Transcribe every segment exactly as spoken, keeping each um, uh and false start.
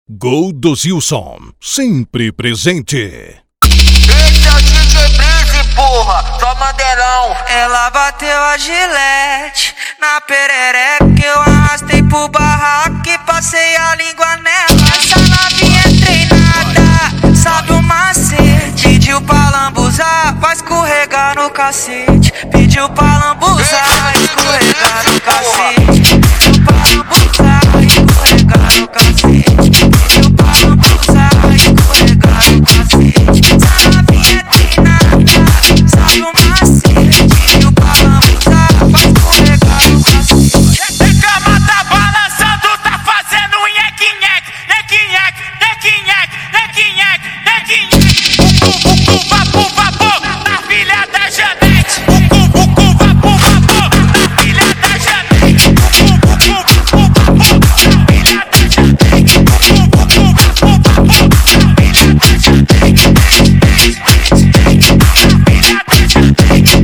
Gol do Zilson, sempre presente. Esse é o D J Breeze, porra, só mandelão. Ela bateu a gilete na perereca, que eu arrastei pro barraco e passei a língua nela. Essa novinha é treinada, sabe o macete. Pediu pra lambuzar, vai escorregar no cacete. Pediu pra lambuzar, escorregar no cacete. Pediu pra lambuzar, escorregar no cacete. Pediu pra lambuzar, escorregar no cacete. Essa novinha é treinada, sabe o macete. Pediu pra lambuzar, vai escorregar no cacete. Reclama tá balançando, tá fazendo um nheque-nheque, nheque-nheque, nheque-nheque, nheque-nheque, nheque-nheque. Ucu, vapu, vapu, na filha da Janete. Ucu, ucu, vapu, vapu, na filha da Janete. Ucu, ucu, vapu, vapu, na filha da Janete. Ucu, ucu, vapu, vapu, na filha da Janete. Na filha da Janete.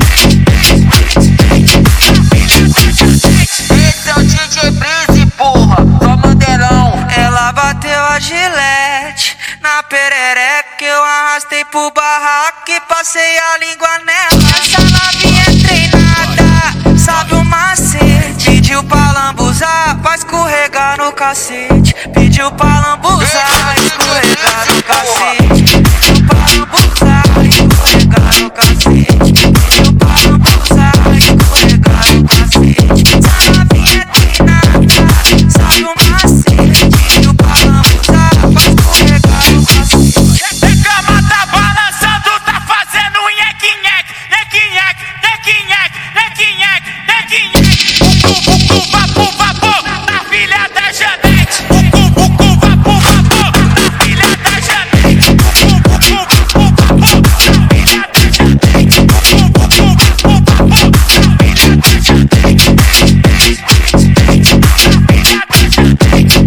Esse é o D J Breeze, porra, só mandelão. Ela bateu a gilete na perereca, que eu arrastei pro barraco e passei a língua nela. Essa novinha é treinada, sabe o macete. Pediu pra lambuzar, vai escorregar no cacete. Pediu pra lambuzar, escorregar no cacete. Pediu pra lambuzar, escorregar no cacete. Pediu pra lambuzar, escorregar no cacete. Essa novinha é treinada, sabe o macete. Pediu pra lambuzar, vai escorregar no cacete. Reclama tá balançando, tá fazendo um nheque-nheque, nheque-nheque, nheque-nheque, nheque-nheque, nheque-nheque. Ucu, ucu, vapu, vapu, na filha da Janete. Ucu, ucu, vapu, vapu, na filha da Janete. Ucu, ucu, vapu, vapu, na filha da Janete. Ucu, ucu, vapu, vapu, na filha da Janete. Na filha da Janete.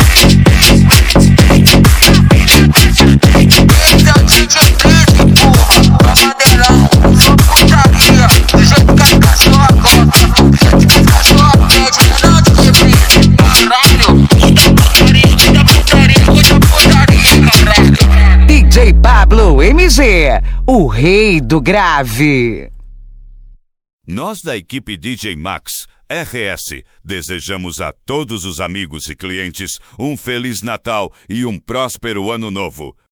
Esse é o D J Breeze, porra, só mandelão. Só putaria, do jeito que as cachorra gosta, do jeito que as cachorra pede, não D J Breeze. Caralho, muita putaria, muita putaria, muita putaria, caralho. D J Pablo M G, o rei do grave. Nós da equipe D J Max R S desejamos a todos os amigos e clientes um Feliz Natal e um próspero Ano Novo.